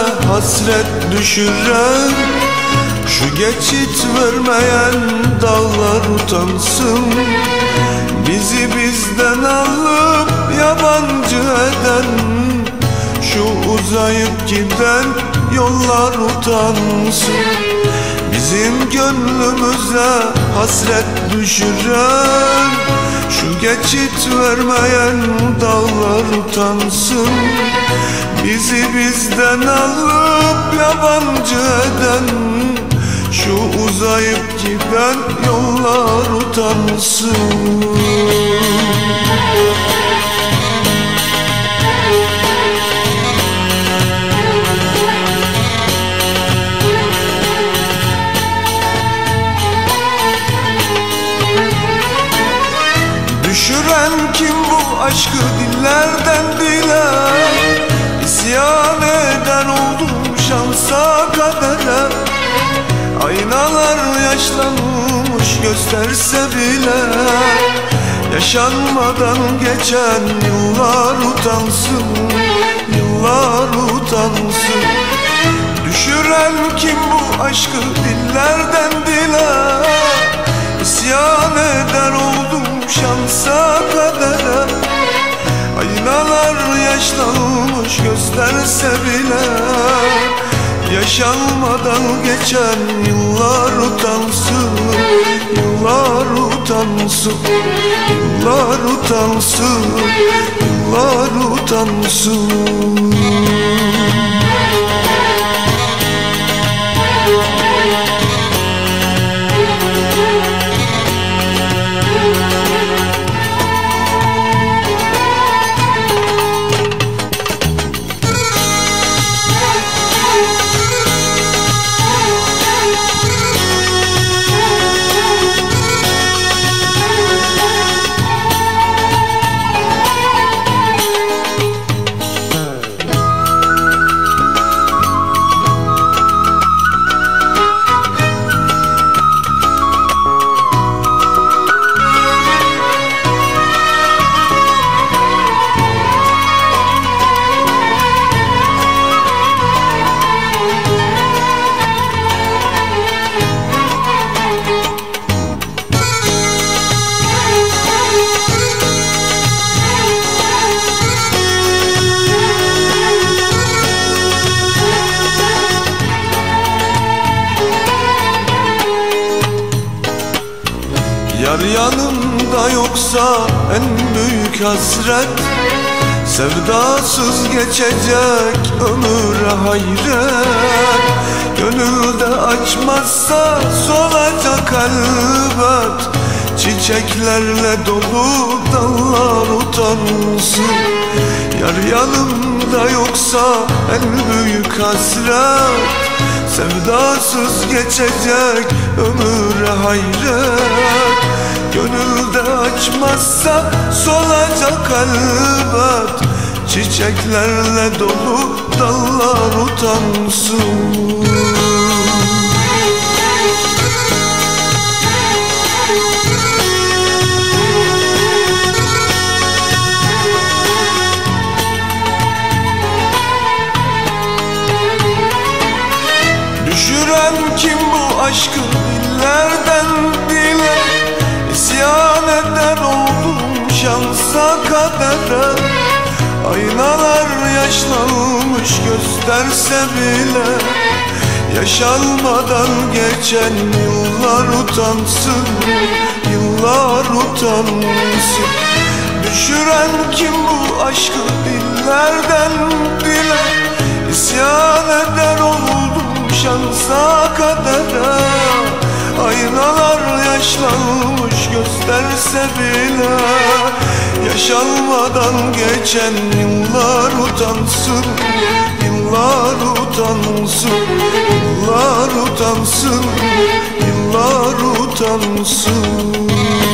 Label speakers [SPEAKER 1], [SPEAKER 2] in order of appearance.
[SPEAKER 1] hasret düşüren, şu geçit vermeyen dağlar utansın. Bizi bizden alıp yabancı eden, şu uzayıp giden yollar utansın. Bizim gönlümüze hasret düşüren, şu geçit vermeyen dağlar utansın. Bizi bizden alıp yabancı eden, şu uzayıp giden yollar utansın. Düşüren kim bu aşkı dillerden dile? İsyan eden oldum şansa kadere. Aynalar yaşlanmış gösterse bile, yaşanmadan geçen yıllar utansın, yıllar utansın. Düşüren kim bu aşkı dillerden dile? İsyan eder oldum şansa kadere. Aynalar yaşlanmış gösterse bile, yaşanmadan geçen yıllar utansın, yıllar utansın, yıllar utansın, yıllar utansın. Yar yanımda yoksa en büyük hasret, sevdasız geçecek ömüre hayret. Gönülde açmazsa solacak elbet, çiçeklerle dolu dallar utansın. Yar yanımda yoksa en büyük hasret, sevdasız geçecek ömüre hayret. Gönülde açmazsa solacak elbet, çiçeklerle dolu dallar utansın. Düşüren kim bu aşkı dillerden dile? İsyan eder oldum şansa kadere. Aynalar yaşlanmış gösterse bile, yaşanmadan geçen yıllar utansın, yıllar utansın. Düşüren kim bu aşkı dillerden dile? İsyan eder oldum şansa kadere. Aynalar yaşlanmış gösterse bile, yaşanmadan geçen yıllar utansın, yıllar utansın, yıllar utansın, yıllar utansın.